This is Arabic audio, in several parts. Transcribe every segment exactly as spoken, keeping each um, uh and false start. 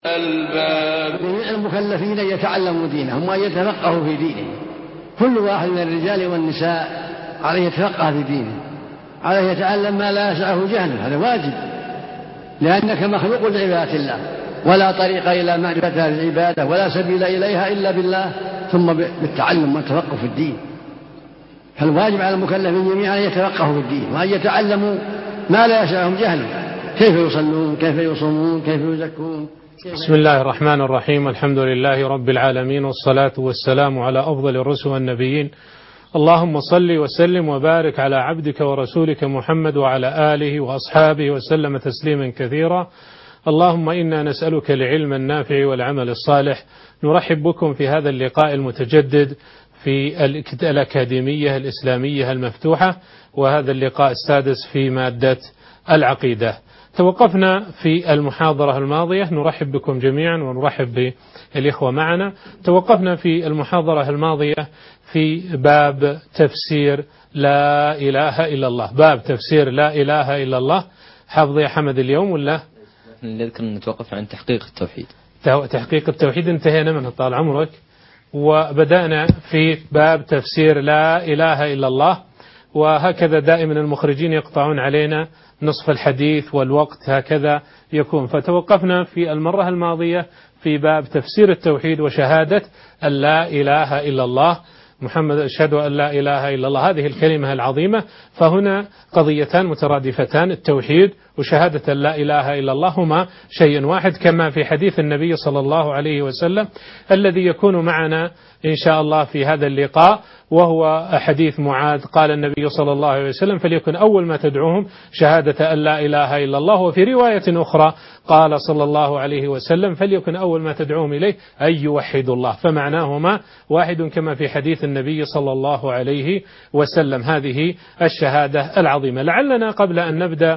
الباب. المكلفين يتعلموا دينهم وأن يتفقهوا في دينهم. كل واحد من الرجال والنساء عليه يتفقه في دينه، عليه يتعلم ما لا يسعه جهله، هذا واجب، لأنك مخلوق لعبادة الله، ولا طريق إلى معرفة العبادة ولا سبيل إليها إلا بالله ثم بالتعلم والتفقه في الدين. فالواجب على المكلفين جميعا أن يتفقهوا في الدين وأن يتعلموا ما لا يسعهم جهله، كيف يصلون، كيف يصومون، كيف يزكون. بسم الله الرحمن الرحيم. الحمد لله رب العالمين، والصلاة والسلام على أفضل الرسل والنبيين. اللهم صل وسلم وبارك على عبدك ورسولك محمد وعلى آله وأصحابه وسلم تسليما كثيرا. اللهم إنا نسألك العلم النافع والعمل الصالح. نرحب بكم في هذا اللقاء المتجدد في الأكاديمية الإسلامية المفتوحة، وهذا اللقاء السادس في مادة العقيدة. توقفنا في المحاضرة الماضية، نرحب بكم جميعا ونرحب بالإخوة معنا. توقفنا في المحاضرة الماضية في باب تفسير لا إله إلا الله، باب تفسير لا إله إلا الله. حافظ يا حمد اليوم ولا؟ نذكر نتوقف عن تحقيق التوحيد. تحقيق التوحيد انتهينا منه طال عمرك، وبدأنا في باب تفسير لا إله إلا الله. وهكذا دائما المخرجين يقطعون علينا نصف الحديث والوقت هكذا يكون. فتوقفنا في المرة الماضية في باب تفسير التوحيد وشهادة أن لا إله إلا الله محمد، أشهد أن لا إله إلا الله، هذه الكلمة العظيمة. فهنا قضيتان مترادفتان، التوحيد وشهادة أن لا إله إلا الله هما شيء واحد، كما في حديث النبي صلى الله عليه وسلم الذي يكون معنا إن شاء الله في هذا اللقاء، وهو حديث معاذ. قال النبي صلى الله عليه وسلم: فليكن أول ما تدعوهم شهادة أن لا إله إلا الله. وفي رواية أخرى قال صلى الله عليه وسلم: فليكن أول ما تدعوهم إليه أن يوحدوا الله. فمعناهما واحد كما في حديث النبي صلى الله عليه وسلم. هذه الشهادة العظيمة. لعلنا قبل أن نبدأ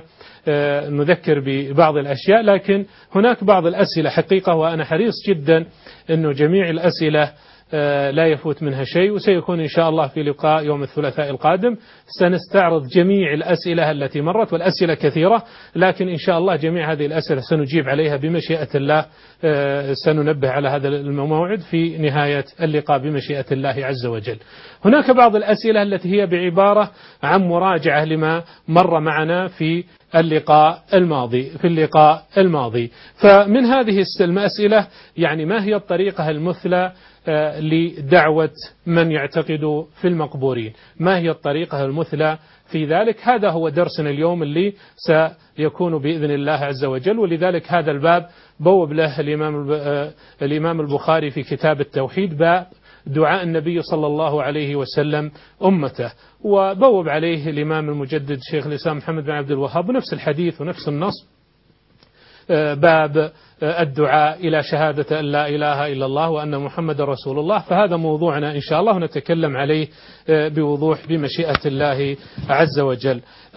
نذكر ببعض الأشياء، لكن هناك بعض الأسئلة حقيقة، وأنا حريص جدا أنه جميع الأسئلة لا يفوت منها شيء. وسيكون إن شاء الله في لقاء يوم الثلاثاء القادم سنستعرض جميع الأسئلة التي مرت، والأسئلة كثيرة، لكن إن شاء الله جميع هذه الأسئلة سنجيب عليها بمشيئة الله. سننبه على هذا الموعد في نهاية اللقاء بمشيئة الله عز وجل. هناك بعض الأسئلة التي هي بعبارة عن مراجعة لما مر معنا في اللقاء الماضي في اللقاء الماضي فمن هذه الأسئلة يعني ما هي الطريقة المثلى لدعوة من يعتقد في المقبورين؟ ما هي الطريقة المثلى في ذلك؟ هذا هو درسنا اليوم اللي سيكون بإذن الله عز وجل. ولذلك هذا الباب بوب له الإمام الإمام البخاري في كتاب التوحيد، باب دعاء النبي صلى الله عليه وسلم أمته، وبوب عليه الإمام المجدد شيخ الإسلام محمد بن عبد الوهاب نفس الحديث ونفس النص، باب الدعاء إلى شهادة أن لا إله إلا الله وأن محمد رسول الله. فهذا موضوعنا إن شاء الله، ونتكلم عليه بوضوح بمشيئة الله عز وجل.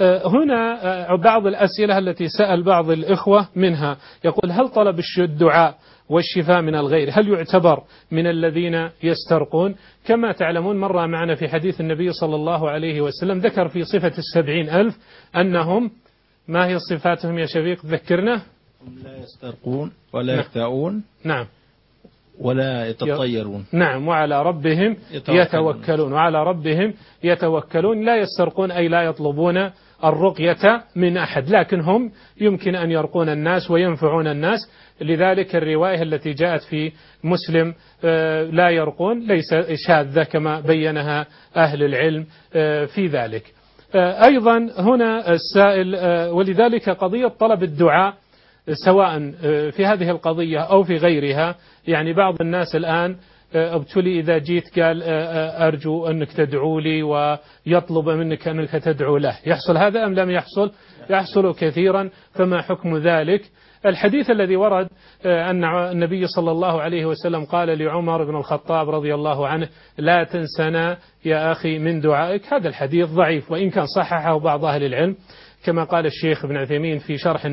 هنا بعض الأسئلة التي سأل بعض الإخوة منها، يقول: هل طلب الدعاء والشفاء من الغير هل يعتبر من الذين يسترقون؟ كما تعلمون مر معنا في حديث النبي صلى الله عليه وسلم ذكر في صفة السبعين ألف أنهم، ما هي صفاتهم يا شفيق ذكرنا؟ هم لا يسترقون ولا يختاؤون، نعم، ولا يتطيرون، نعم، وعلى ربهم يتوكلون. يتوكلون وعلى ربهم يتوكلون. لا يسترقون أي لا يطلبون الرقية من أحد، لكن هم يمكن أن يرقون الناس وينفعون الناس. لذلك الرواية التي جاءت في مسلم لا يرقون ليس شاذة كما بينها أهل العلم في ذلك. أيضا هنا السائل، ولذلك قضية طلب الدعاء سواء في هذه القضية أو في غيرها، يعني بعض الناس الآن ابتلي إذا جيت قال أرجو أنك تدعو لي ويطلب منك أنك تدعو له، يحصل هذا أم لم يحصل؟ يحصل كثيرا. فما حكم ذلك؟ الحديث الذي ورد أن النبي صلى الله عليه وسلم قال لعمر بن الخطاب رضي الله عنه: لا تنسنا يا أخي من دعائك، هذا الحديث ضعيف، وإن كان صححه بعض أهل العلم كما قال الشيخ ابن عثيمين في شرح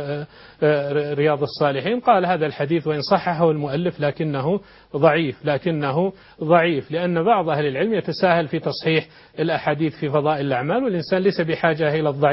رياض الصالحين، قال هذا الحديث وإن صححه المؤلف لكنه ضعيف لكنه ضعيف لأن بعض أهل العلم يتساهل في تصحيح الأحاديث في فضائل الأعمال، والإنسان ليس بحاجة إلى الضعيف،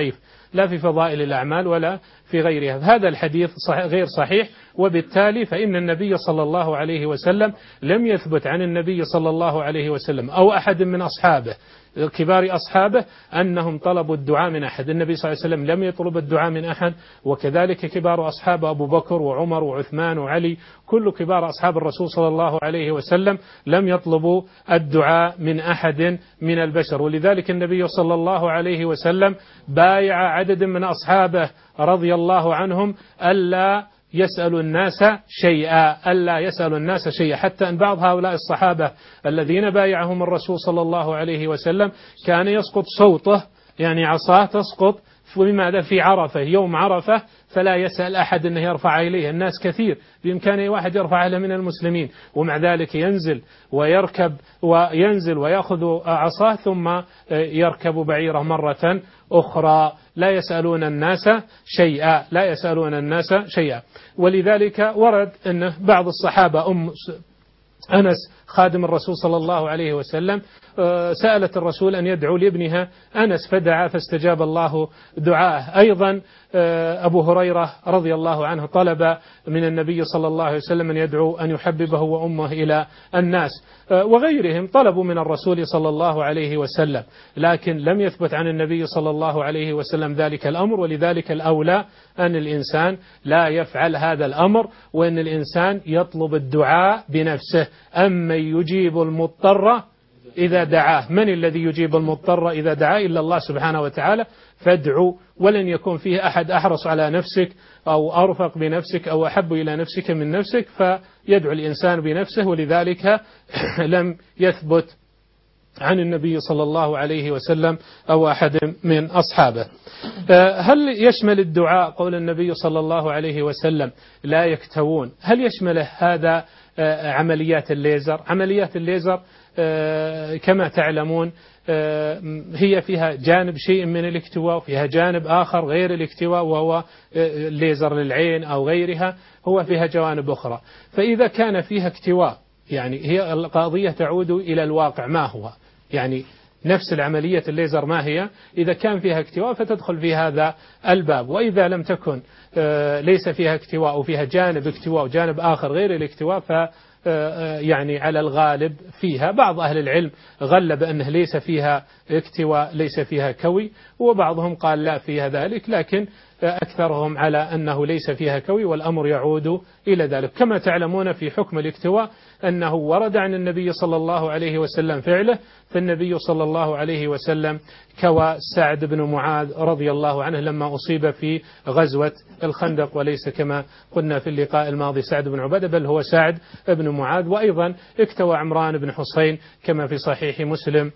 لا في فضائل الأعمال ولا في غيرها. هذا الحديث صحيح غير صحيح، وبالتالي فإن النبي صلى الله عليه وسلم لم يثبت عن النبي صلى الله عليه وسلم أو أحد من أصحابه كبار أصحابه أنهم طلبوا الدعاء من أحد. النبي صلى الله عليه وسلم لم يطلب الدعاء من أحد، وكذلك كبار أصحابه أبو بكر وعمر وعثمان وعلي، كل كبار أصحاب الرسول صلى الله عليه وسلم لم يطلبوا الدعاء من أحد من البشر. ولذلك النبي صلى الله عليه وسلم بايع عدد من أصحابه رضي الله عنهم ألا يسأل الناس شيئا ألا يسأل الناس شيئا حتى أن بعض هؤلاء الصحابة الذين بايعهم الرسول صلى الله عليه وسلم كان يسقط صوته، يعني عصاه تسقط لماذا في عرفة يوم عرفة، فلا يسأل أحد أنه يرفع إليه. الناس كثير بإمكانه واحد يرفع له من المسلمين، ومع ذلك ينزل ويركب وينزل ويأخذ عصاه ثم يركب بعيره مرة أخرى. لا يسألون الناس شيئا لا يسألون الناس شيئا. ولذلك ورد أن بعض الصحابة أم أنس خادم الرسول صلى الله عليه وسلم سألت الرسول أن يدعو لابنها أنس فدعا فاستجاب الله دعاءه. أيضا أبو هريرة رضي الله عنه طلب من النبي صلى الله عليه وسلم أن يدعو أن يحببه وأمه إلى الناس، وغيرهم طلبوا من الرسول صلى الله عليه وسلم، لكن لم يثبت عن النبي صلى الله عليه وسلم ذلك الأمر. ولذلك الأولى أن الإنسان لا يفعل هذا الأمر، وأن الإنسان يطلب الدعاء بنفسه. أما يجيب المضطر إذا دعاه، من الذي يجيب المضطر إذا دعاه إلا الله سبحانه وتعالى، فادعوا، ولن يكون فيه أحد أحرص على نفسك أو أرفق بنفسك أو أحب إلى نفسك من نفسك، فيدعو الإنسان بنفسه. ولذلك لم يثبت عن النبي صلى الله عليه وسلم أو أحد من أصحابه. هل يشمل الدعاء قول النبي صلى الله عليه وسلم لا يكتوون؟ هل يشمل هذا عمليات الليزر؟ عمليات الليزر كما تعلمون هي فيها جانب شيء من الاكتواء، وفيها جانب آخر غير الاكتواء وهو الليزر للعين أو غيرها، هو فيها جوانب أخرى. فإذا كان فيها اكتواء يعني هي القضية تعود إلى الواقع ما هو، يعني نفس العملية الليزر ما هي، إذا كان فيها اكتواء فتدخل في هذا الباب، وإذا لم تكن ليس فيها اكتواء وفيها جانب اكتواء وجانب آخر غير الاكتواء ف يعني على الغالب فيها. بعض أهل العلم غلب أنه ليس فيها اكتواء ليس فيها كوي، وبعضهم قال لا فيها ذلك، لكن أكثرهم على أنه ليس فيها كوي، والأمر يعود إلى ذلك. كما تعلمون في حكم الاكتواء أنه ورد عن النبي صلى الله عليه وسلم فعله، فالنبي صلى الله عليه وسلم كوى سعد بن معاذ رضي الله عنه لما أصيب في غزوة الخندق، وليس كما قلنا في اللقاء الماضي سعد بن عبادة بل هو سعد بن معاذ. وأيضا اكتوى عمران بن حسين كما في صحيح مسلم،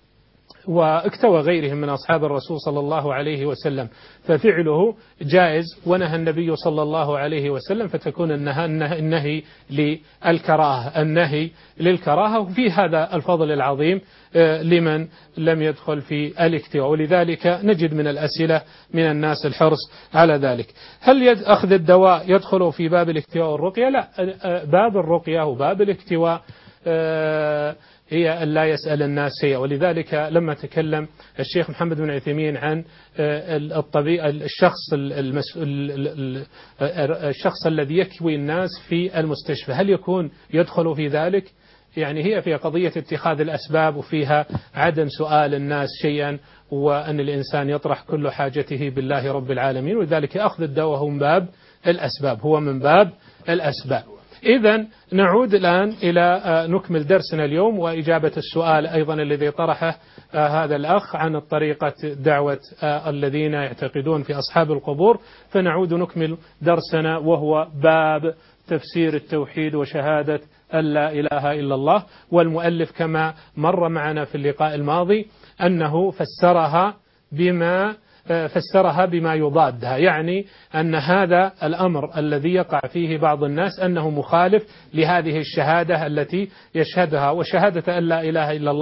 واكتوى غيرهم من أصحاب الرسول صلى الله عليه وسلم، ففعله جائز ونهى النبي صلى الله عليه وسلم، فتكون النهي للكراهة النهي للكراهة وفي هذا الفضل العظيم لمن لم يدخل في الاكتواء. ولذلك نجد من الأسئلة من الناس الحرص على ذلك. هل أخذ الدواء يدخل في باب الاكتواء والرقية؟ لا، باب الرقية وباب الاكتواء هي أن لا يسأل الناس شيئا. ولذلك لما تكلم الشيخ محمد بن عثيمين عن الطبيعة الشخص الشخص الذي يكوي الناس في المستشفى، هل يكون يدخل في ذلك؟ يعني هي في قضية اتخاذ الأسباب، وفيها عدم سؤال الناس شيئا، وأن الإنسان يطرح كل حاجته بالله رب العالمين. ولذلك أخذ الدواء هو من باب الأسباب هو من باب الأسباب. إذن نعود الآن إلى نكمل درسنا اليوم وإجابة السؤال أيضا الذي طرحه هذا الأخ عن الطريقة دعوة الذين يعتقدون في أصحاب القبور. فنعود نكمل درسنا وهو باب تفسير التوحيد وشهادة أن لا إله إلا الله. والمؤلف كما مر معنا في اللقاء الماضي أنه فسرها بما فسرها بما يضادها، يعني أن هذا الأمر الذي يقع فيه بعض الناس أنه مخالف لهذه الشهادة التي يشهدها. وشهادة أن لا إله إلا الله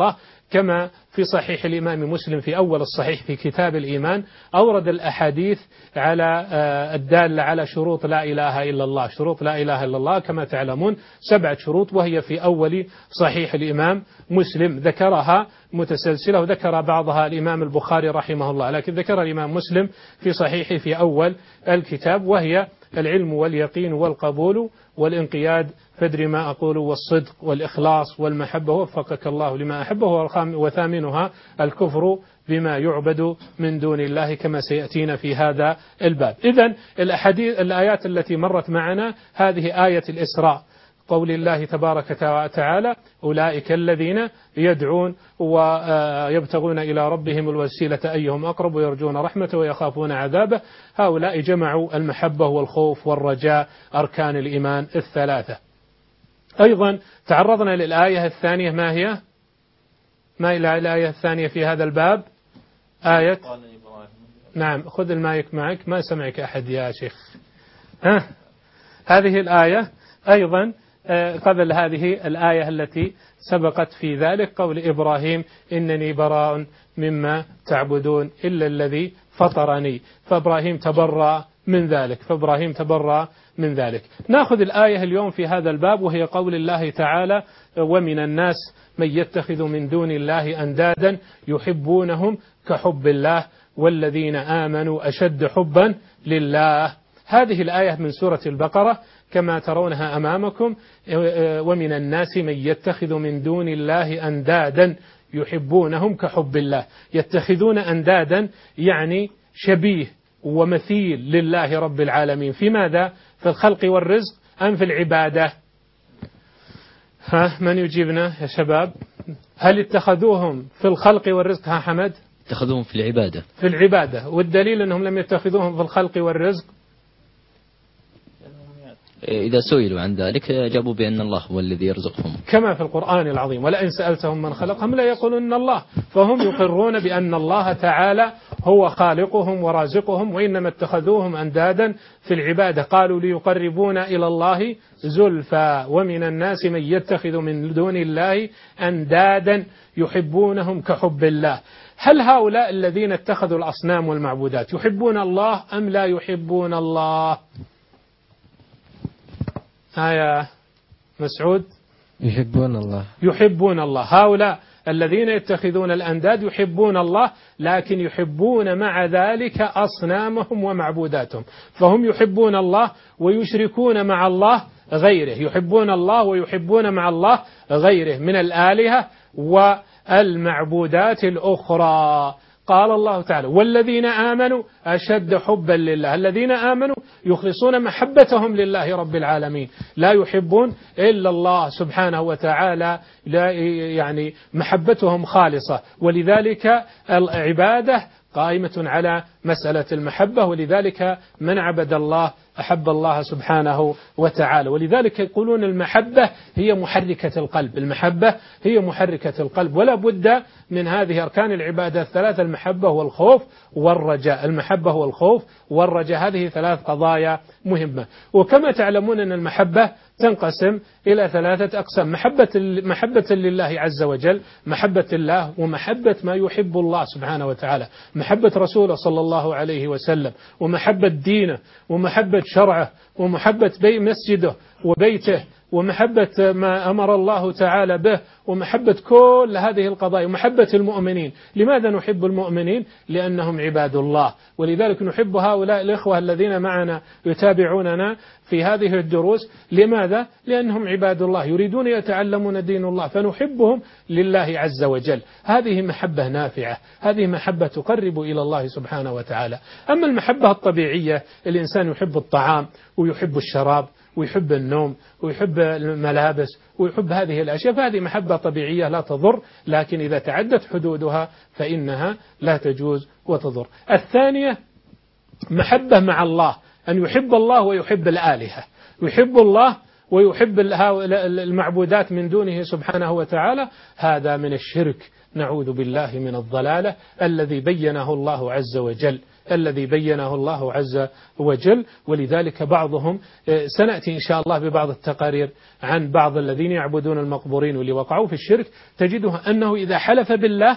كما في صحيح الإمام مسلم في أول الصحيح في كتاب الإيمان أورد الأحاديث على الدالة على شروط لا إله إلا الله. شروط لا إله إلا الله كما تعلمون سبعة شروط، وهي في أول صحيح الإمام مسلم، ذكرها متسلسلة، وذكر بعضها الإمام البخاري رحمه الله، لكن ذكر الإمام مسلم في صحيحه في أول الكتاب، وهي العلم واليقين والقبول والانقياد، فادر ما أقول، والصدق والإخلاص والمحبة وفقك الله لما أحبه، وثامنها الكفر بما يعبد من دون الله كما سيأتينا في هذا الباب. إذن الأحاديث الآيات التي مرت معنا هذه آية الإسراء، قول الله تبارك وتعالى أولئك الذين يدعون ويبتغون إلى ربهم الوسيلة أيهم أقرب ويرجون رحمته ويخافون عذابه. هؤلاء جمعوا المحبة والخوف والرجاء، أركان الإيمان الثلاثة. أيضا تعرضنا للآية الثانية، ما هي؟ ما هي الآية الثانية في هذا الباب؟ آية نعم، خذ المايك معك، ما سمعك أحد يا شيخ. ها؟ هذه الآية أيضا قبل هذه الآية التي سبقت في ذلك، قول إبراهيم إنني براء مما تعبدون إلا الذي فطرني، فإبراهيم تبرأ من ذلك فإبراهيم تبرأ من ذلك. نأخذ الآية اليوم في هذا الباب، وهي قول الله تعالى ومن الناس من يتخذ من دون الله أندادا يحبونهم كحب الله والذين آمنوا أشد حبا لله. هذه الآية من سورة البقرة كما ترونها أمامكم، ومن الناس من يتخذ من دون الله أندادا يحبونهم كحب الله. يتخذون أندادا يعني شبيه ومثيل لله رب العالمين، في ماذا؟ في الخلق والرزق أم في العبادة؟ ها من يجيبنا يا شباب؟ هل اتخذوهم في الخلق والرزق؟ ها حمد؟ اتخذوهم في العبادة. في العبادة، والدليل أنهم لم يتخذوهم في الخلق والرزق؟ إذا سئلوا عن ذلك جابوا بأن الله هو الذي يرزقهم، كما في القرآن العظيم ولئن سألتهم من خلقهم لا يقولون الله. فهم يقرون بأن الله تعالى هو خالقهم ورازقهم، وإنما اتخذوهم أندادا في العبادة. قالوا ليقربونا إلى الله زلفى ومن الناس من يتخذ من دون الله أندادا يحبونهم كحب الله. هل هؤلاء الذين اتخذوا الأصنام والمعبودات يحبون الله أم لا يحبون الله؟ آية مسعود. يحبون الله. يحبون الله. هؤلاء الذين يتخذون الأنداد يحبون الله، لكن يحبون مع ذلك أصنامهم ومعبوداتهم، فهم يحبون الله ويشركون مع الله غيره، يحبون الله ويحبون مع الله غيره من الآلهة والمعبودات الأخرى. قال الله تعالى والذين آمنوا أشد حبا لله. الذين آمنوا يخلصون محبتهم لله رب العالمين، لا يحبون إلا الله سبحانه وتعالى، لا يعني محبتهم خالصة، ولذلك العبادة قائمة على مسألة المحبة، ولذلك من عبد الله أحب الله سبحانه وتعالى. ولذلك يقولون المحبة هي محركة القلب، المحبة هي محركة القلب، ولا بد من هذه أركان العبادة الثلاثة، المحبة والخوف والرجاء. المحبة والخوف والرجاء هذه ثلاث قضايا مهمة. وكما تعلمون أن المحبة تنقسم إلى ثلاثة أقسام: محبة محبة لله عز وجل، محبة الله، ومحبة ما يحب الله سبحانه وتعالى، محبة رسوله صلى الله عليه وسلم، ومحبة دينه، ومحبة شرعه، ومحبة بي مسجده وبيته، ومحبة ما أمر الله تعالى به، ومحبة كل هذه القضايا، ومحبة المؤمنين. لماذا نحب المؤمنين؟ لأنهم عباد الله، ولذلك نحب هؤلاء الإخوة الذين معنا يتابعوننا في هذه الدروس. لماذا؟ لأنهم عباد الله يريدون يتعلمون دين الله، فنحبهم لله عز وجل. هذه محبة نافعة، هذه محبة تقرب إلى الله سبحانه وتعالى. أما المحبة الطبيعية، الإنسان يحب الطعام ويحب الشراب ويحب النوم ويحب الملابس ويحب هذه الأشياء، فهذه محبة طبيعية لا تضر، لكن إذا تعدت حدودها فإنها لا تجوز وتضر. الثانية محبة مع الله، أن يحب الله ويحب الآلهة، يحب الله ويحب المعبودات من دونه سبحانه وتعالى. هذا من الشرك، نعوذ بالله من الضلالة الذي بينه الله عز وجل الذي بينه الله عز وجل. ولذلك بعضهم سنأتي إن شاء الله ببعض التقارير عن بعض الذين يعبدون المقبورين واللي وقعوا في الشرك، تجده أنه إذا حلف بالله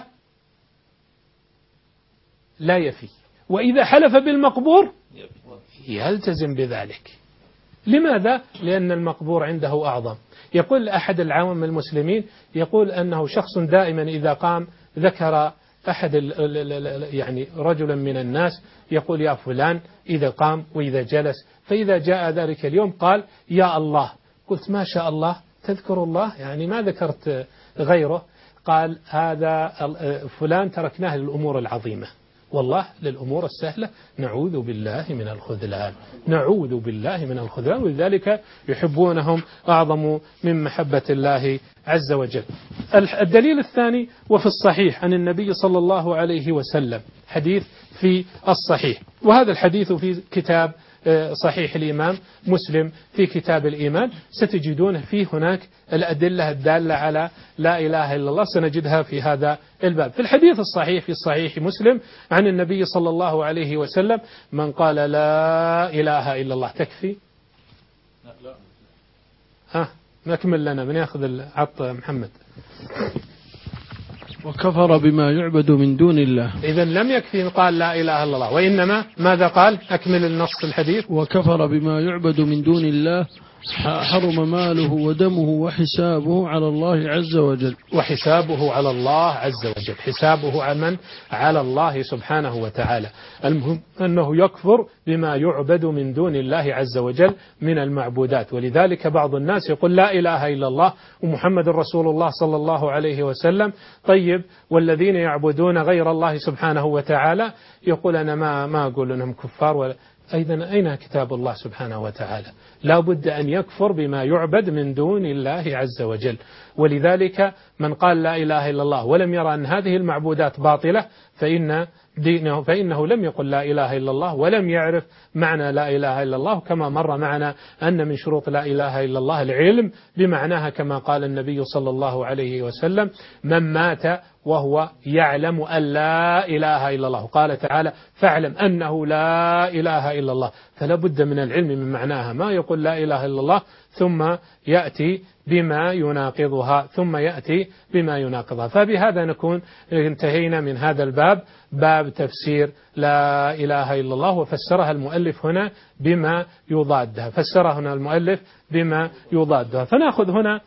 لا يفي، وإذا حلف بالمقبور يلتزم بذلك. لماذا؟ لأن المقبور عنده أعظم. يقول أحد العوام المسلمين، يقول أنه شخص دائما إذا قام ذكر أحد يعني رجلا من الناس يقول يا فلان إذا قام وإذا جلس، فإذا جاء ذلك اليوم قال يا الله. قلت ما شاء الله تذكر الله، يعني ما ذكرت غيره. قال هذا فلان تركناه للأمور العظيمة، والله للأمور السهلة نعوذ بالله من الخذلان، نعوذ بالله من الخذلان. ولذلك يحبونهم أعظم من محبة الله عز وجل. الدليل الثاني وفي الصحيح عن النبي صلى الله عليه وسلم، حديث في الصحيح، وهذا الحديث في كتاب صحيح الإمام مسلم في كتاب الإيمان، ستجدون فيه هناك الأدلة الدالة على لا إله إلا الله، سنجدها في هذا الباب. في الحديث الصحيح في صحيح مسلم عن النبي صلى الله عليه وسلم من قال لا إله إلا الله تكفي. لا ها نكمل لنا من يأخذ العط محمد. وكفر بما يعبد من دون الله. إذن لم يكفي قال لا إله إلا الله، وإنما ماذا قال؟ أكمل النص الحديث. وكفر بما يعبد من دون الله حرم ماله ودمه وحسابه على الله عز وجل. وحسابه على الله عز وجل، حسابه على من؟ على الله سبحانه وتعالى. المهم أنه يكفر بما يعبد من دون الله عز وجل من المعبودات. ولذلك بعض الناس يقول لا إله إلا الله ومحمد رسول الله صلى الله عليه وسلم، طيب والذين يعبدون غير الله سبحانه وتعالى يقول أنا ما ما أقول أنهم كفار. ولا أيضا أين كتاب الله سبحانه وتعالى؟ لا بد أن يكفر بما يعبد من دون الله عز وجل. ولذلك من قال لا إله إلا الله ولم يرى أن هذه المعبودات باطلة فإن دينه فإنه لم يقل لا إله إلا الله ولم يعرف معنى لا إله إلا الله. كما مر معنا أن من شروط لا إله إلا الله العلم بمعناها، كما قال النبي صلى الله عليه وسلم من مات وهو يعلم أن لا إله إلا الله، قال تعالى فاعلم أنه لا إله إلا الله. فلا بد من العلم من معناها، ما يقول لا إله إلا الله ثم يأتي بما يناقضها ثم يأتي بما يناقضها. فبهذا نكون انتهينا من هذا الباب، باب تفسير لا إله إلا الله، وفسرها المؤلف هنا بما يضادها، فسرها هنا المؤلف بما يضادها. فنأخذ هنا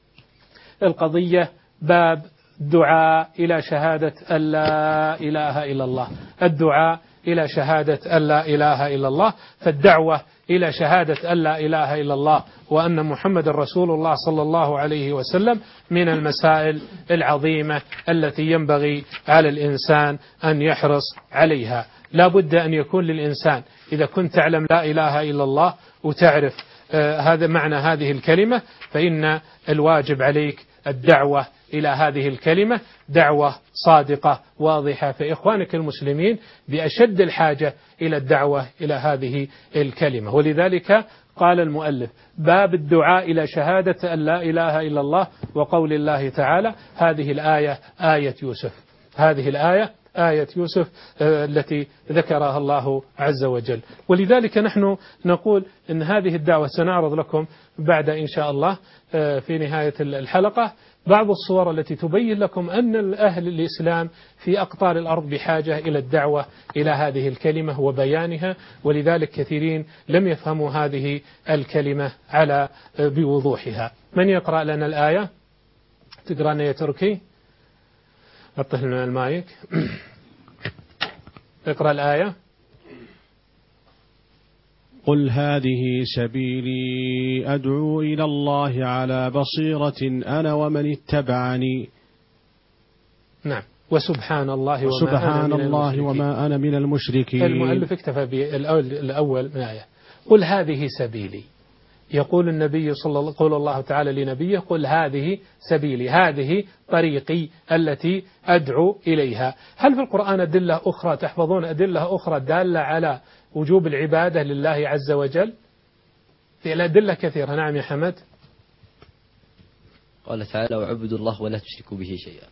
القضية باب الدعاء إلى شهادة أن لا إله إلا الله، الدعاء إلى شهادة أن لا إله إلا الله. فالدعوة إلى شهادة أن لا إله إلا الله وأن محمد رسول الله صلى الله عليه وسلم من المسائل العظيمة التي ينبغي على الإنسان أن يحرص عليها. لا بد أن يكون للإنسان إذا كنت تعلم لا إله إلا الله وتعرف آه هذا معنى هذه الكلمة، فإن الواجب عليك الدعوة إلى هذه الكلمة دعوة صادقة واضحة. فإخوانك المسلمين بأشد الحاجة إلى الدعوة إلى هذه الكلمة. ولذلك قال المؤلف باب الدعاء إلى شهادة أن لا إله إلا الله وقول الله تعالى. هذه الآية آية يوسف، هذه الآية آية يوسف التي ذكرها الله عز وجل. ولذلك نحن نقول إن هذه الدعوة سنعرض لكم بعد إن شاء الله في نهاية الحلقة بعض الصور التي تبين لكم أن أهل الإسلام في أقطار الأرض بحاجة إلى الدعوة إلى هذه الكلمة وبيانها. ولذلك كثيرين لم يفهموا هذه الكلمة على بوضوحها. من يقرأ لنا الآية؟ تقرأ لنا يا تركي؟ أطه لنا المايك. اقرأ الآية. قل هذه سبيلي أدعو إلى الله على بصيرة أنا ومن اتبعني. نعم. وسبحان الله وما وسبحان أنا من الله وما أنا من المشركين. المؤلف اكتفى بالأول من الآية. قل هذه سبيلي، يقول النبي صلى الله قول الله تعالى لنبيه قل هذه سبيلي، هذه طريقي التي أدعو إليها. هل في القرآن أدلة أخرى تحفظون أدلة أخرى دالة على وجوب العبادة لله عز وجل؟ في الأدلة كثيرة. نعم يا حمد. قال تعالى وعبدوا الله ولا تشركوا به شيئا.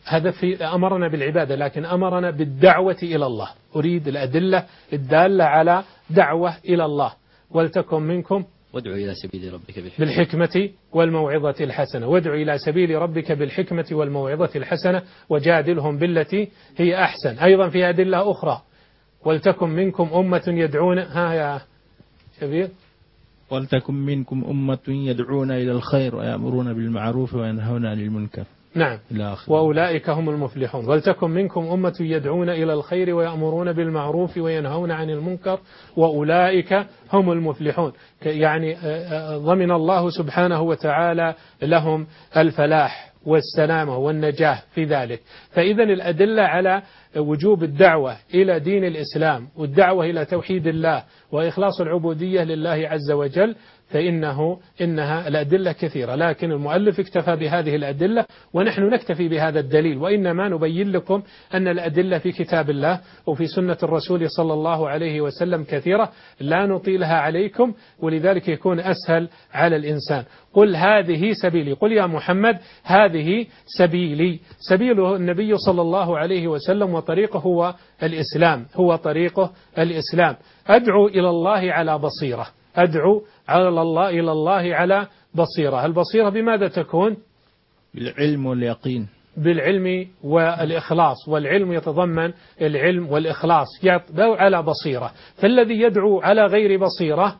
هذا في أمرنا بالعبادة، لكن أمرنا بالدعوة إلى الله. أريد الأدلة الدالة على دعوة إلى الله. ولتكن منكم وادعو إلى سبيل ربك بالحكمة, بالحكمة والموعظة الحسنة، وادعو إلى سبيل ربك بالحكمة والموعظة الحسنة وجادلهم بالتي هي أحسن. أيضا في أدلة أخرى، ولتكن منكم أمة يدعون، ها يا شبيب، ولتكن منكم أمة يدعون إلى الخير ويأمرون بالمعروف وينهون عن المنكر. نعم، وأولئك هم المفلحون. ولتكن منكم أمة يدعون إلى الخير ويأمرون بالمعروف وينهون عن المنكر وأولئك هم المفلحون. يعني ضمن الله سبحانه وتعالى لهم الفلاح والسلامة والنجاح في ذلك. فإذا الأدلة على وجوب الدعوة إلى دين الإسلام والدعوة إلى توحيد الله وإخلاص العبودية لله عز وجل، فإنه إنها الأدلة كثيرة، لكن المؤلف اكتفى بهذه الأدلة ونحن نكتفي بهذا الدليل، وإنما نبين لكم أن الأدلة في كتاب الله وفي سنة الرسول صلى الله عليه وسلم كثيرة لا نطيلها عليكم، ولذلك يكون أسهل على الإنسان. قل هذه سبيلي، قل يا محمد هذه سبيلي. سبيله النبي صلى الله عليه وسلم وطريقه هو الإسلام، هو طريقه الإسلام. أدعو إلى الله على بصيرة، أدعو على الله إلى الله على بصيرة. البصيرة بماذا تكون؟ بالعلم واليقين، بالعلم والإخلاص، والعلم يتضمن العلم والإخلاص، يدعو على بصيرة. فالذي يدعو على غير بصيرة،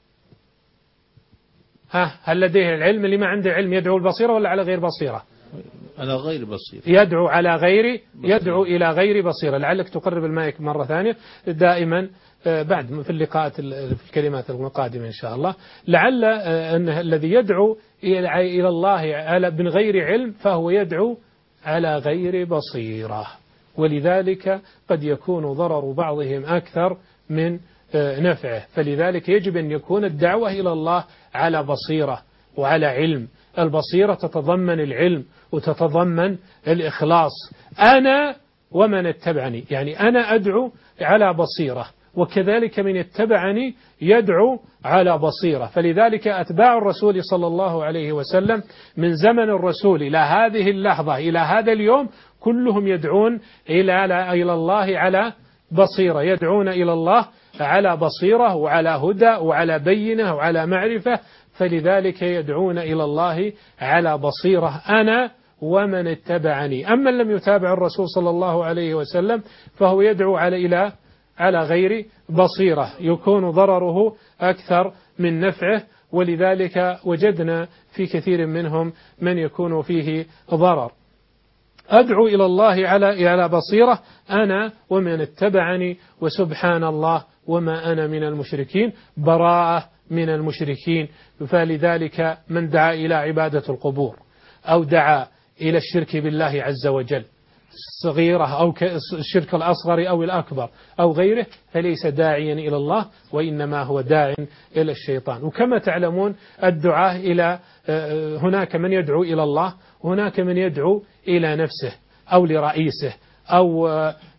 ها هل لديه العلم؟ اللي ما عنده علم يدعو البصيرة ولا على غير بصيرة؟ على غير بصيرة، يدعو على غير يدعو إلى غير بصيرة. لعلك تقرب المايك مرة ثانية دائما بعد في اللقاءات في الكلمات القادمة إن شاء الله. لعل أن الذي يدعو إلى الله على من غير علم فهو يدعو على غير بصيرة، ولذلك قد يكون ضرر بعضهم أكثر من نفعه. فلذلك يجب أن يكون الدعوة إلى الله على بصيرة وعلى علم. البصيرة تتضمن العلم وتتضمن الإخلاص. أنا ومن اتبعني، يعني أنا أدعو على بصيرة، وكذلك من يتبعني يدعو على بصيرة. فلذلك أتباع الرسول صلى الله عليه وسلم من زمن الرسول إلى هذه اللحظة إلى هذا اليوم كلهم يدعون إلى إلى الله على بصيرة، يدعون إلى الله على بصيرة وعلى هدى وعلى بينة وعلى معرفة. فلذلك يدعون إلى الله على بصيرة أنا ومن اتبعني. أما لم يتابع الرسول صلى الله عليه وسلم فهو يدعو على إلى على غير بصيرة، يكون ضرره أكثر من نفعه، ولذلك وجدنا في كثير منهم من يكون فيه ضرر. أدعو إلى الله على على بصيرة أنا ومن اتبعني، وسبحان الله وما أنا من المشركين، براءة من المشركين. فلذلك من دعا إلى عبادة القبور أو دعا إلى الشرك بالله عز وجل صغيرة أو الشرك الأصغر أو الأكبر أو غيره فليس داعيا إلى الله، وإنما هو داع إلى الشيطان. وكما تعلمون الدعاء إلى هناك من يدعو إلى الله وهناك من يدعو إلى نفسه أو لرئيسه أو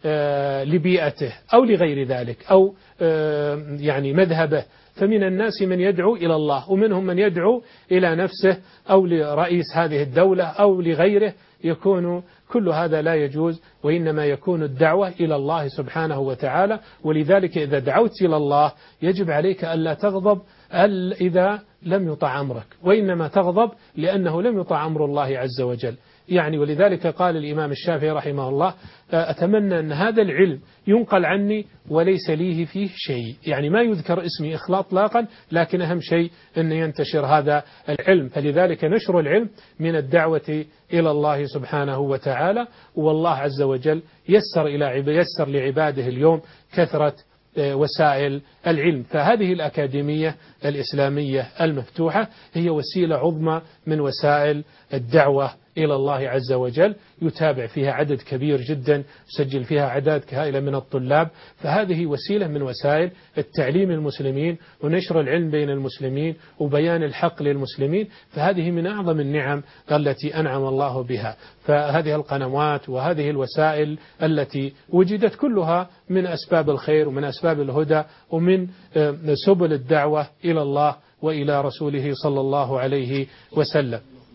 لبيئته أو لغير ذلك أو يعني مذهبه. فمن الناس من يدعو إلى الله ومنهم من يدعو إلى نفسه أو لرئيس هذه الدولة أو لغيره. يكون كل هذا لا يجوز، وإنما يكون الدعوة إلى الله سبحانه وتعالى. ولذلك إذا دعوت إلى الله يجب عليك ألا تغضب إذا لم يطع أمرك، وإنما تغضب لأنه لم يطع أمر الله عز وجل. يعني ولذلك قال الإمام الشافعي رحمه الله أتمنى أن هذا العلم ينقل عني وليس ليه فيه شيء، يعني ما يذكر اسمي إطلاقا، لكن أهم شيء أن ينتشر هذا العلم. فلذلك نشر العلم من الدعوة إلى الله سبحانه وتعالى. والله عز وجل يسر إلى يسر لعباده اليوم كثرة وسائل العلم. فهذه الأكاديمية الإسلامية المفتوحة هي وسيلة عظمى من وسائل الدعوة إلى الله عز وجل، يتابع فيها عدد كبير جدا، يسجل فيها أعداد هائلة من الطلاب. فهذه وسيلة من وسائل التعليم المسلمين ونشر العلم بين المسلمين وبيان الحق للمسلمين. فهذه من أعظم النعم التي أنعم الله بها. فهذه القنوات وهذه الوسائل التي وجدت كلها من أسباب الخير ومن أسباب الهدى ومن سبل الدعوة إلى الله وإلى رسوله صلى الله عليه وسلم.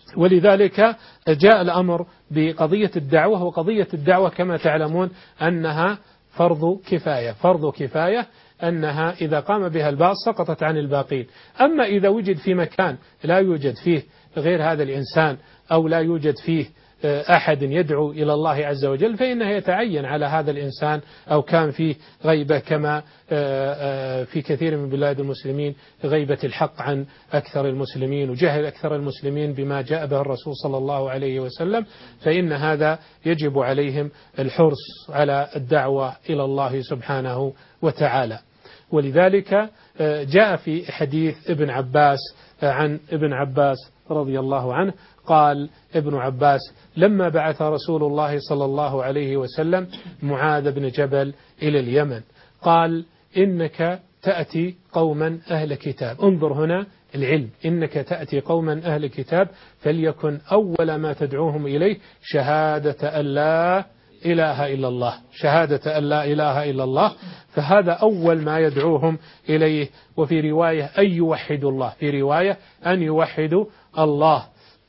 ولذلك جاء الأمر بقضية الدعوة، وقضية الدعوة كما تعلمون أنها فرض كفاية فرض كفاية أنها إذا قام بها البعض سقطت عن الباقين. أما إذا وجد في مكان لا يوجد فيه غير هذا الإنسان أو لا يوجد فيه أحد يدعو إلى الله عز وجل فإنه يتعين على هذا الإنسان، أو كان فيه غيبة كما في كثير من بلاد المسلمين غيبة الحق عن أكثر المسلمين وجهل أكثر المسلمين بما جاء به الرسول صلى الله عليه وسلم، فإن هذا يجب عليهم الحرص على الدعوة إلى الله سبحانه وتعالى. ولذلك جاء في حديث ابن عباس عن ابن عباس رضي الله عنه قال ابن عباس: لما بعث رسول الله صلى الله عليه وسلم معاذ بن جبل إلى اليمن قال: إنك تأتي قوما أهل كتاب. انظر هنا العلم، إنك تأتي قوما أهل كتاب فليكن أول ما تدعوهم إليه شهادة أن لا إله إلا الله، شهادة أن لا إله إلا الله، فهذا أول ما يدعوهم إليه. وفي رواية أن يوحدوا الله، في رواية أن يوحدوا الله.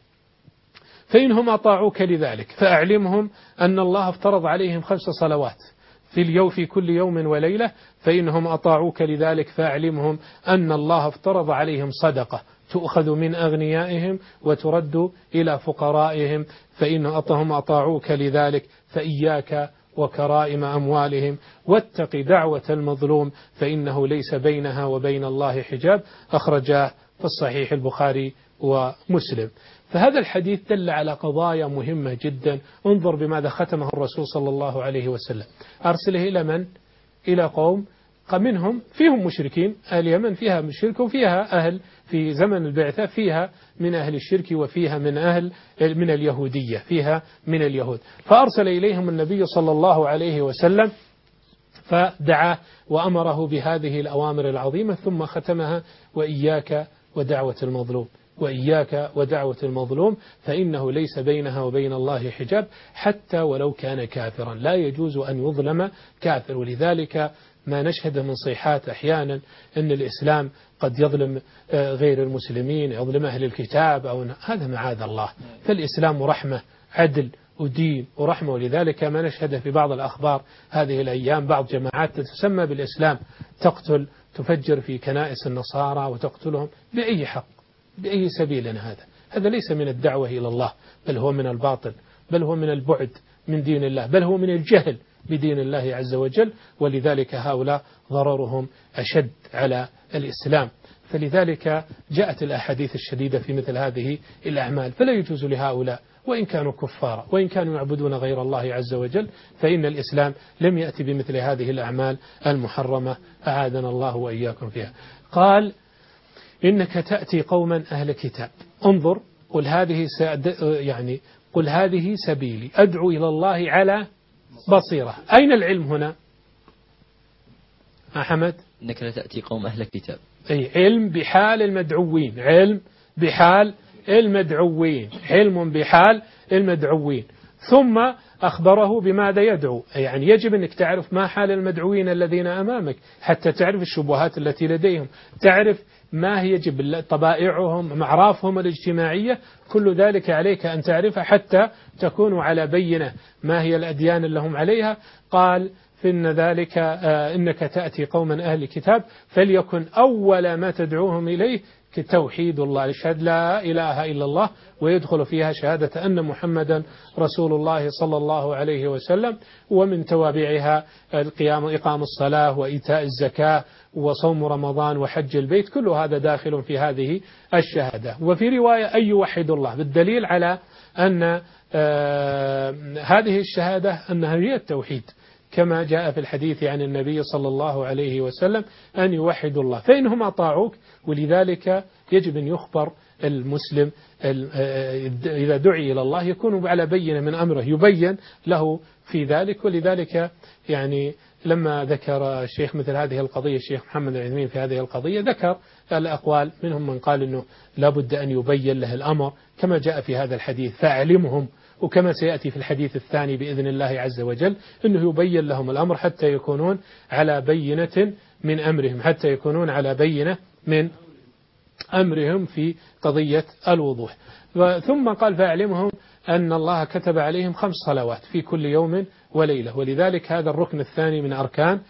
فإنهم أطاعوك لذلك فأعلمهم أن الله افترض عليهم خمس صلوات في اليوم في كل يوم وليلة، فإنهم أطاعوك لذلك فأعلمهم أن الله افترض عليهم صدقة تؤخذ من أغنيائهم وترد إلى فقرائهم، فإنهم أطاعوك لذلك فإياك وكرائم أموالهم واتق دعوة المظلوم فإنه ليس بينها وبين الله حجاب، أخرجاه في الصحيح البخاري ومسلم. فهذا الحديث دل على قضايا مهمة جدا. انظر بماذا ختمه الرسول صلى الله عليه وسلم، أرسله إلى من؟ إلى قوم منهم فيهم مشركين، اليمن فيها مشرك وفيها أهل في زمن البعثة فيها من أهل الشرك وفيها من أهل من اليهودية، فيها من اليهود، فأرسل إليهم النبي صلى الله عليه وسلم فدعاه وأمره بهذه الأوامر العظيمة، ثم ختمها: وإياك ودعوة المظلوم، وإياك ودعوة المظلوم فإنه ليس بينها وبين الله حجاب حتى ولو كان كافرا، لا يجوز أن يظلم كافر. ولذلك ما نشهد من صيحات أحيانا أن الإسلام قد يظلم غير المسلمين، يظلم أهل الكتاب، أو هذا معاذ الله. فالإسلام رحمة عدل ودين ورحمة. ولذلك ما نشهد في بعض الأخبار هذه الأيام بعض جماعات تسمى بالإسلام تقتل تفجر في كنائس النصارى وتقتلهم بأي حق بأي سبيل. هذا هذا ليس من الدعوة إلى الله، بل هو من الباطل، بل هو من البعد من دين الله، بل هو من الجهل بدين الله عز وجل. ولذلك هؤلاء ضررهم أشد على الإسلام. فلذلك جاءت الأحاديث الشديدة في مثل هذه الأعمال، فلا يجوز لهؤلاء وإن كانوا كفارا وإن كانوا يعبدون غير الله عز وجل، فإن الإسلام لم يأتي بمثل هذه الأعمال المحرمة، أعاذنا الله وإياكم فيها. قال: إنك تأتي قوما أهل كتاب. انظر، قل هذه يعني قل هذه سبيلي أدعو إلى الله على بصيرة. أين العلم هنا أحمد؟ إنك لا تأتي قوم أهل كتاب، أي علم بحال المدعوين، علم بحال المدعوين، علم بحال المدعوين. ثم أخبره بماذا يدعو، يعني يجب أنك تعرف ما حال المدعوين الذين أمامك حتى تعرف الشبهات التي لديهم، تعرف ما هي يجب طبائعهم، أعرافهم الاجتماعية، كل ذلك عليك أن تعرف حتى تكونوا على بينة ما هي الأديان اللي هم عليها. قال: فإن ذلك آه إنك تأتي قوما أهل كتاب فليكن أول ما تدعوهم إليه توحيد الله، يشهد لا إله إلا الله ويدخل فيها شهادة أن محمدا رسول الله صلى الله عليه وسلم، ومن توابعها القيام إقام الصلاة وإيتاء الزكاة وصوم رمضان وحج البيت، كل هذا داخل في هذه الشهادة. وفي رواية أن يوحد الله، بالدليل على أن آه هذه الشهادة أنها هي التوحيد، كما جاء في الحديث عن النبي صلى الله عليه وسلم أن يوحدوا الله. فإنهم أطاعوك، ولذلك يجب أن يخبر المسلم إذا دعي إلى الله يكون على بينة من أمره، يبين له في ذلك. ولذلك يعني لما ذكر الشيخ مثل هذه القضية، الشيخ محمد العثيمين في هذه القضية ذكر الأقوال، منهم من قال أنه لابد أن يبين له الأمر كما جاء في هذا الحديث فأعلمهم، وكما سيأتي في الحديث الثاني بإذن الله عز وجل أنه يبين لهم الأمر حتى يكونون على بينة من أمرهم، حتى يكونون على بينة من أمرهم في قضية الوضوح. ثم قال فأعلمهم أن الله كتب عليهم خمس صلوات في كل يوم وليلة، ولذلك هذا الركن الثاني من أركان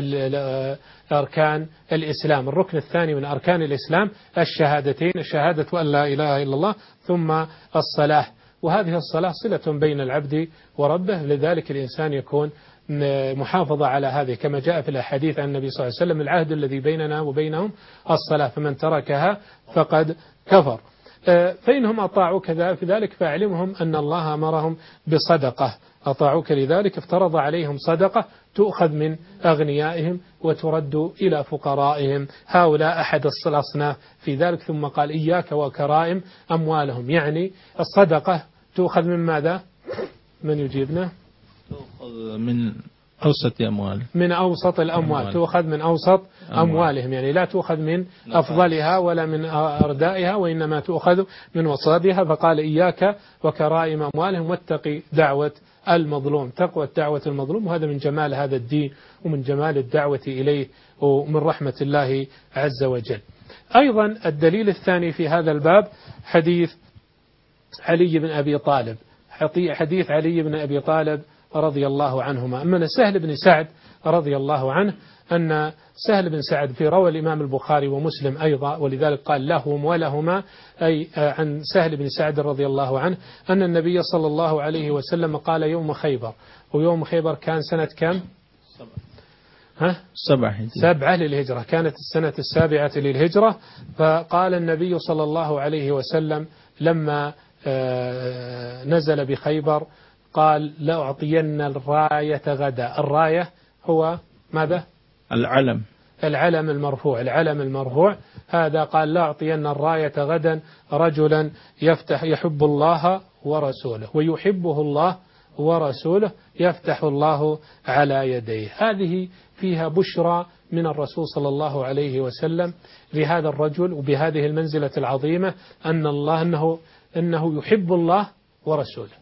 أركان الإسلام. الركن الثاني من أركان الإسلام الشهادتين، الشهادة أن لا إله إلا الله ثم الصلاة، وهذه الصلاة صلة بين العبد وربه، لذلك الإنسان يكون محافظة على هذه كما جاء في الأحاديث عن النبي صلى الله عليه وسلم: العهد الذي بيننا وبينهم الصلاة فمن تركها فقد كفر. فإنهم أطاعوك في ذلك فأعلمهم أن الله أمرهم بصدقة، أطاعوك لذلك افترض عليهم صدقة تؤخذ من أغنيائهم وترد إلى فقرائهم، هؤلاء أحد الأصناف في ذلك. ثم قال إياك وكرائم أموالهم، يعني الصدقة تؤخذ من ماذا؟ من يجيبنا؟ تؤخذ من أوسط أموال، من أوسط الأموال أموال. تؤخذ من أوسط أموالهم، يعني لا تؤخذ من أفضلها ولا من أردائها، وإنما تؤخذ من وسطها. فقال إياك وكرائم أموالهم واتقي دعوة المظلوم، تقوى دعوة المظلوم، وهذا من جمال هذا الدين ومن جمال الدعوة إليه ومن رحمة الله عز وجل. أيضا الدليل الثاني في هذا الباب حديث علي بن أبي طالب، حديث علي بن أبي طالب رضي الله عنهما. أما سهل بن سعد رضي الله عنه أن سهل بن سعد في روى الإمام البخاري ومسلم أيضا، ولذلك قال لهم ولهما، أي عن سهل بن سعد رضي الله عنه أن النبي صلى الله عليه وسلم قال يوم خيبر، ويوم خيبر كان سنة كم؟ ها؟ سبعة سبعة للهجرة، كانت السنة السابعة للهجرة. فقال النبي صلى الله عليه وسلم لما نزل بخيبر قال لأعطين الراية غدا. الراية هو ماذا؟ العلم، العلم المرفوع، العلم المرفوع هذا. قال لأعطين الراية غدا رجلا يفتح يحب الله ورسوله ويحبه الله ورسوله يفتح الله على يديه. هذه فيها بشرى من الرسول صلى الله عليه وسلم لهذا الرجل وبهذه المنزلة العظيمة، أن الله أنه أنه يحب الله ورسوله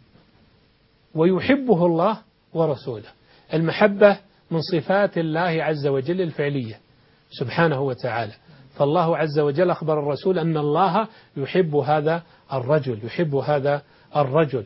ويحبه الله ورسوله. المحبة من صفات الله عز وجل الفعلية سبحانه وتعالى، فالله عز وجل أخبر الرسول أن الله يحب هذا الرجل، يحب هذا الرجل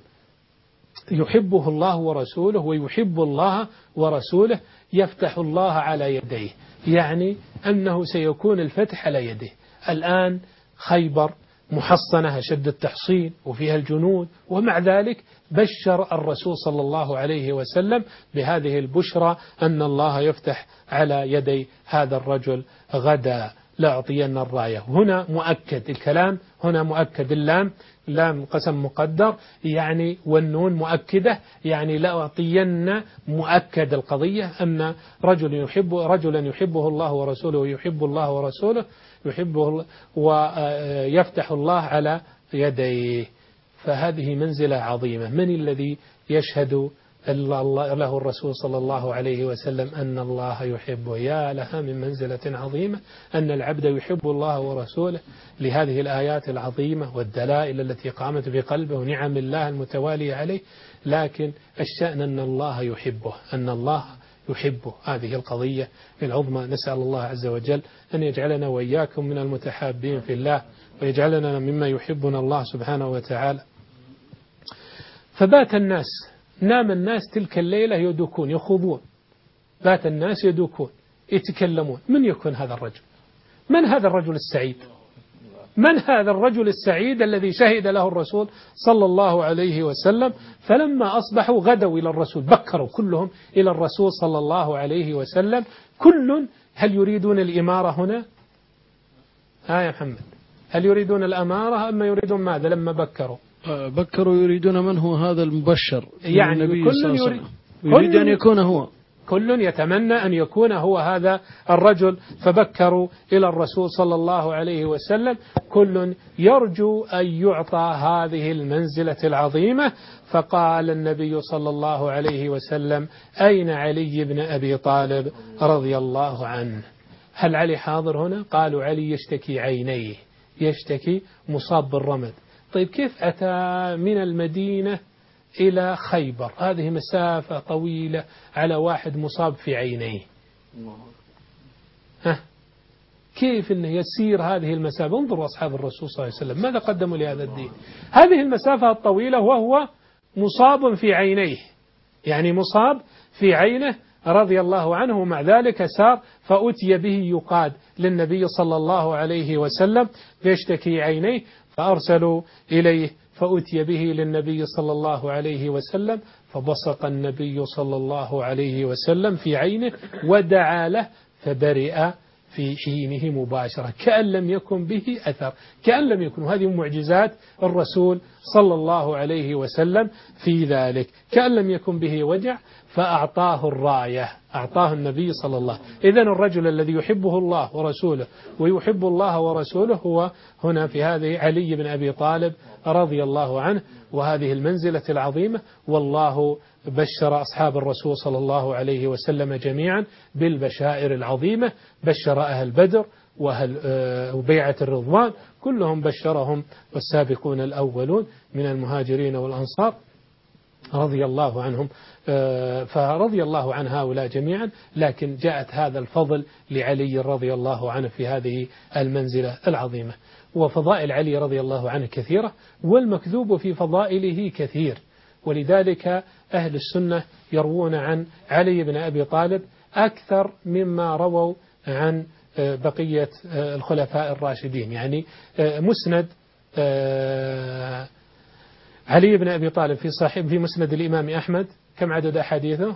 يحبه الله ورسوله ويحب الله ورسوله يفتح الله على يديه، يعني أنه سيكون الفتح على يديه. الآن خيبر محصنة أشد التحصين وفيها الجنود، ومع ذلك بشر الرسول صلى الله عليه وسلم بهذه البشرى أن الله يفتح على يدي هذا الرجل غدا لأعطين الراية. هنا مؤكد الكلام، هنا مؤكد اللام لام قسم مقدر يعني، والنون مؤكدة يعني لأعطين، مؤكد القضية أن رجل يحب رجلا يحبه الله ورسوله ويحب الله ورسوله يحبه ويفتح الله على يديه. فهذه منزلة عظيمة. من الذي يشهد له الرسول صلى الله عليه وسلم أن الله يحبه؟ يا لها من منزلة عظيمة أن العبد يحب الله ورسوله لهذه الآيات العظيمة والدلائل التي قامت بقلبه ونعم الله المتوالية عليه. لكن الشأن أن الله يحبه، أن الله يحبه، هذه القضية العظمى. نسأل الله عز وجل أن يجعلنا وإياكم من المتحابين في الله ويجعلنا مما يحبنا الله سبحانه وتعالى. فبات الناس نام الناس تلك الليلة يدوكون يخوضون، بات الناس يدوكون يتكلمون. من يكون هذا الرجل؟ من هذا الرجل السعيد؟ من هذا الرجل السعيد الذي شهد له الرسول صلى الله عليه وسلم؟ فلما أصبحوا غدوا إلى الرسول، بكروا كلهم إلى الرسول صلى الله عليه وسلم. كل هل يريدون الإمارة هنا؟ ها يا محمد، هل يريدون الأمارة أما يريدون ماذا لما بكروا؟ بكروا يريدون من هو هذا المبشر، يعني النبي صلى الله عليه وسلم يريد أن يكون هو، كل يتمنى أن يكون هو هذا الرجل. فبكروا إلى الرسول صلى الله عليه وسلم، كل يرجو أن يعطى هذه المنزلة العظيمة. فقال النبي صلى الله عليه وسلم أين علي بن أبي طالب رضي الله عنه؟ هل علي حاضر هنا؟ قالوا علي يشتكي عينيه، يشتكي مصاب بالرمد. طيب كيف أتى من المدينة إلى خيبر؟ هذه مسافة طويلة على واحد مصاب في عينيه. ها كيف أنه يسير هذه المسافة. انظروا أصحاب الرسول صلى الله عليه وسلم ماذا قدموا لهذا الدين، هذه المسافة الطويلة وهو مصاب في عينيه، يعني مصاب في عينه رضي الله عنه، ومع ذلك سار فأتي به يقاد للنبي صلى الله عليه وسلم يشتكي عينيه، فأرسلوا إليه فأتي به للنبي صلى الله عليه وسلم، فبصق النبي صلى الله عليه وسلم في عينه ودعا له فبرئ في حينه مباشرة كأن لم يكن به أثر، كأن لم يكن. هذه معجزات الرسول صلى الله عليه وسلم في ذلك، كأن لم يكن به وجع فأعطاه الراية، أعطاه النبي صلى الله عليه وسلم. إذن الرجل الذي يحبه الله ورسوله ويحب الله ورسوله هو هنا في هذه علي بن أبي طالب رضي الله عنه، وهذه المنزلة العظيمة. والله بشر أصحاب الرسول صلى الله عليه وسلم جميعا بالبشائر العظيمة، بشر أهل بدر وأهل وبيعة الرضوان كلهم بشرهم، والسابقون الأولون من المهاجرين والأنصار رضي الله عنهم، فرضي الله عن هؤلاء جميعا. لكن جاءت هذا الفضل لعلي رضي الله عنه في هذه المنزلة العظيمة. وفضائل علي رضي الله عنه كثيرة، والمكذوب في فضائله كثير، ولذلك أهل السنة يروون عن علي بن أبي طالب أكثر مما رووا عن بقية الخلفاء الراشدين. يعني مسند علي بن أبي طالب في صحيح في مسند الإمام أحمد كم عدد أحاديثه؟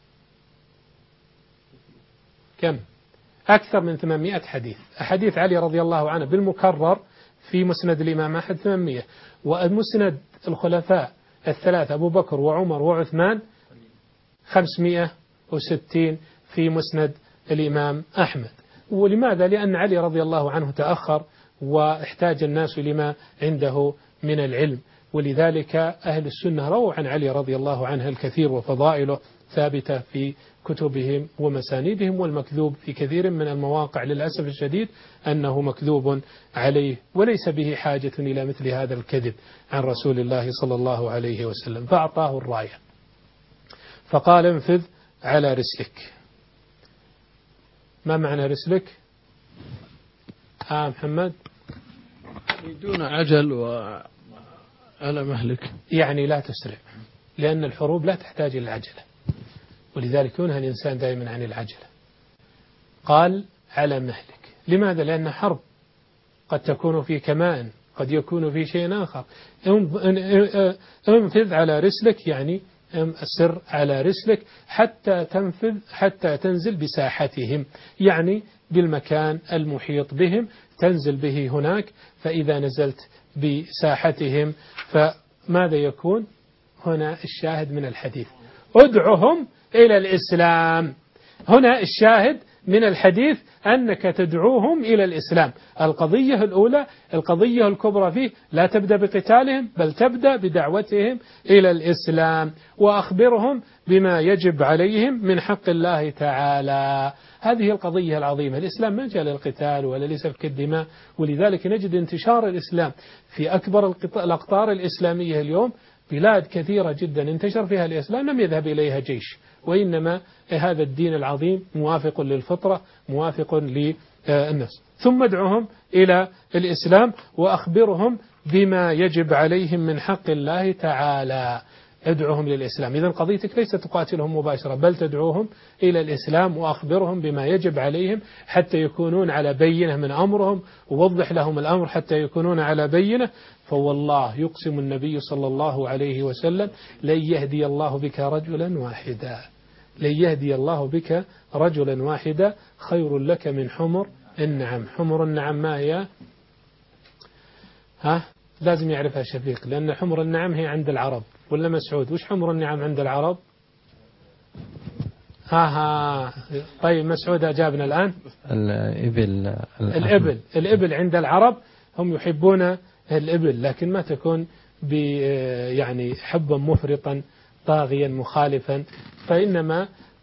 كم؟ أكثر من ثمانمائة حديث. أحاديث علي رضي الله عنه بالمكرر في مسند الإمام أحمد ثمانمائة، ومسند الخلفاء الثلاثة أبو بكر وعمر وعثمان خمسمائة وستين في مسند الإمام أحمد. ولماذا؟ لأن علي رضي الله عنه تأخر واحتاج الناس لما عنده من العلم، ولذلك أهل السنة رووا عن علي رضي الله عنه الكثير، وفضائله ثابتة في كتبهم ومسانيدهم. والمكذوب في كثير من المواقع للأسف الشديد أنه مكذوب عليه، وليس به حاجة إلى مثل هذا الكذب عن رسول الله صلى الله عليه وسلم. فأعطاه الراية فقال انفذ على رسلك. ما معنى رسلك؟ آه محمد دون عجل وعلى مهلك، يعني لا تسرع، لأن الحروب لا تحتاج إلى العجلة، ولذلك ينهى الإنسان دائما عن العجلة. قال على مهلك، لماذا؟ لأن حرب قد تكون في كمان، قد يكون في شيء آخر. انفذ على رسلك يعني سر على رسلك حتى تنفذ حتى تنزل بساحتهم، يعني بالمكان المحيط بهم تنزل به هناك. فإذا نزلت بساحتهم فماذا يكون؟ هنا الشاهد من الحديث ادعهم إلى الإسلام. هنا الشاهد من الحديث أنك تدعوهم إلى الإسلام. القضية الأولى القضية الكبرى فيه لا تبدأ بقتالهم، بل تبدأ بدعوتهم إلى الإسلام، وأخبرهم بما يجب عليهم من حق الله تعالى. هذه القضية العظيمة. الإسلام ما جاء للقتال ولا لسفك الدماء، ولذلك نجد انتشار الإسلام في أكبر الأقطار الإسلامية اليوم. بلاد كثيرة جدا انتشر فيها الإسلام لم يذهب إليها جيش، وإنما هذا الدين العظيم موافق للفطرة، موافق للنفس. ثم ادعوهم إلى الإسلام وأخبرهم بما يجب عليهم من حق الله تعالى. ادعوهم للإسلام. إذن قضيتك ليست تقاتلهم مباشرة، بل تدعوهم إلى الإسلام وأخبرهم بما يجب عليهم حتى يكونون على بينة من أمرهم، ووضح لهم الأمر حتى يكونون على بينة. فوالله يقسم النبي صلى الله عليه وسلم لن يهدي الله بك رجلا واحدا، لن يهدي الله بك رجلا واحدا خير لك من حمر النعم. حمر النعم ما هي؟ ها لازم يعرفها شفيق، لأن حمر النعم هي عند العرب. ولا مسعود وش حمر النعم عند العرب؟ ها ها طيب مسعود أجابنا الآن. الإبل. الإبل الإبل عند العرب هم يحبون الإبل، لكن ما تكون ب يعني حبا مفرطا طاغيا مخالفا، فإنما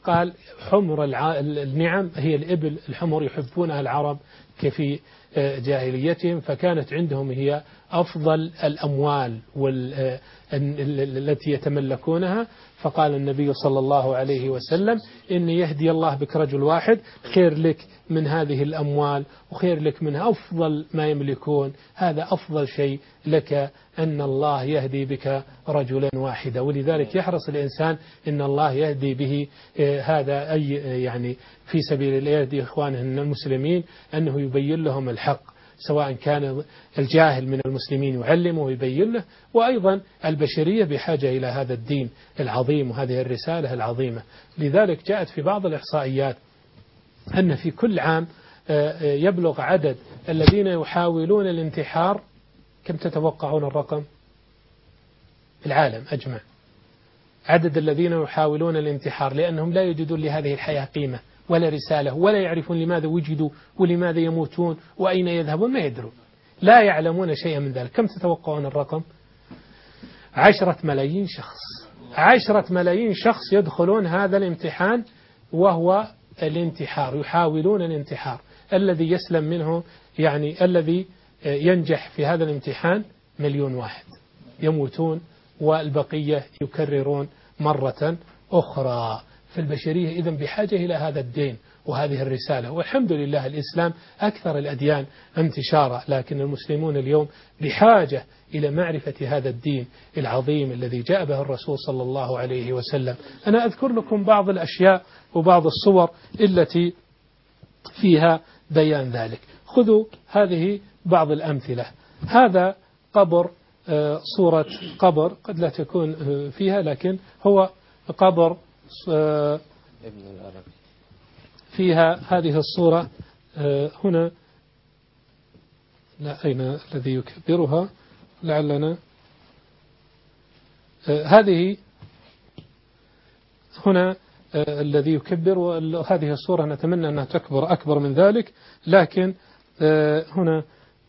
قال حمر الع... النعم هي الإبل الحمر يحبونها العرب كفي جاهليتهم، فكانت عندهم هي أفضل الأموال وال... التي يتملكونها. فقال النبي صلى الله عليه وسلم إن يهدي الله بك رجل واحد خير لك من هذه الأموال وخير لك من أفضل ما يملكون، هذا أفضل شيء لك أن الله يهدي بك رجلا واحدا. ولذلك يحرص الإنسان إن الله يهدي به هذا أي يعني في سبيل الله، يهدي إخوانه المسلمين أنه يبين لهم الحق، سواء كان الجاهل من المسلمين يعلمه ويبين له، وأيضا البشرية بحاجة إلى هذا الدين العظيم وهذه الرسالة العظيمة. لذلك جاءت في بعض الإحصائيات أن في كل عام يبلغ عدد الذين يحاولون الانتحار، كم تتوقعون الرقم في العالم أجمع؟ عدد الذين يحاولون الانتحار لأنهم لا يجدون لهذه الحياة قيمة ولا رسالة، ولا يعرفون لماذا وجدوا ولماذا يموتون وأين يذهبون، ما يدرون، لا يعلمون شيئا من ذلك. كم تتوقعون الرقم؟ عشرة ملايين شخص. عشرة ملايين شخص يدخلون هذا الامتحان وهو الانتحار، يحاولون الانتحار. الذي يسلم منه يعني الذي ينجح في هذا الامتحان مليون واحد يموتون، والبقية يكررون مرة أخرى. في البشرية إذن بحاجة إلى هذا الدين وهذه الرسالة. والحمد لله الإسلام أكثر الأديان انتشارا، لكن المسلمون اليوم بحاجة إلى معرفة هذا الدين العظيم الذي جاء به الرسول صلى الله عليه وسلم. أنا أذكر لكم بعض الأشياء وبعض الصور التي فيها بيان ذلك. خذوا هذه بعض الأمثلة. هذا قبر، صورة قبر قد لا تكون فيها، لكن هو قبر فيها هذه الصورة هنا. لا، أين الذي يكبرها؟ لعلنا هذه هنا الذي يكبر، وهذه الصورة نتمنى أنها تكبر أكبر من ذلك، لكن هنا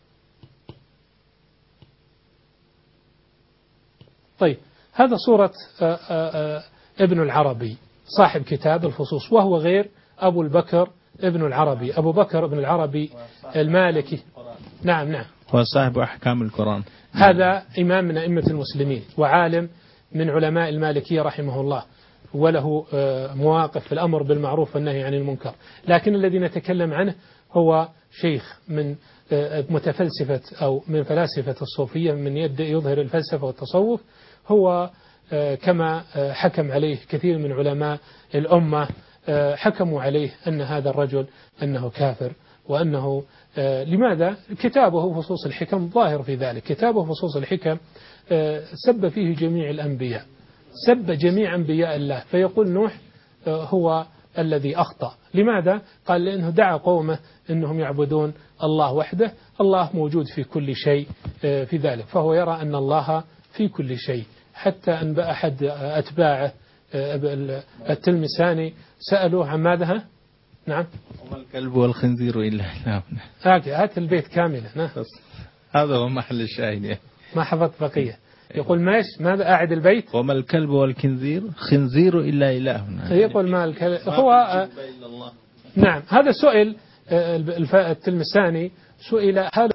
طيب. هذا صورة ابن العربي صاحب كتاب الفصوص، وهو غير أبو البكر ابن العربي. أبو بكر ابن العربي المالكي، نعم نعم، هو صاحب أحكام القرآن. هذا إمام من أئمة المسلمين وعالم من علماء المالكية رحمه الله، وله مواقف في الأمر بالمعروف والنهي عن المنكر. لكن الذي نتكلم عنه هو شيخ من متفلسفة أو من فلاسفة الصوفية، من يظهر الفلسفة والتصوف. هو كما حكم عليه كثير من علماء الأمة، حكموا عليه أن هذا الرجل أنه كافر، وأنه لماذا؟ كتابه فصوص الحكم ظاهر في ذلك. كتابه فصوص الحكم سب فيه جميع الأنبياء، سب جميع أنبياء الله، فيقول نوح هو الذي أخطأ. لماذا؟ قال لأنه دعا قومه أنهم يعبدون الله وحده. الله موجود في كل شيء في ذلك، فهو يرى أن الله في كل شيء. حتى أن أحد أتباعه التلمساني سألوه عن ماذا؟ نعم، وما الكلب والخنزير إلا إلهنا. هات البيت كاملا. هذا هو محل الشاهد. ما حفظت بقية. يقول ماش ماذا؟ أعد البيت. وما الكلب والخنزير خنزير إلا إلهنا. يقول ما الكلب هو نعم. هذا سئل التلمساني، سئل هل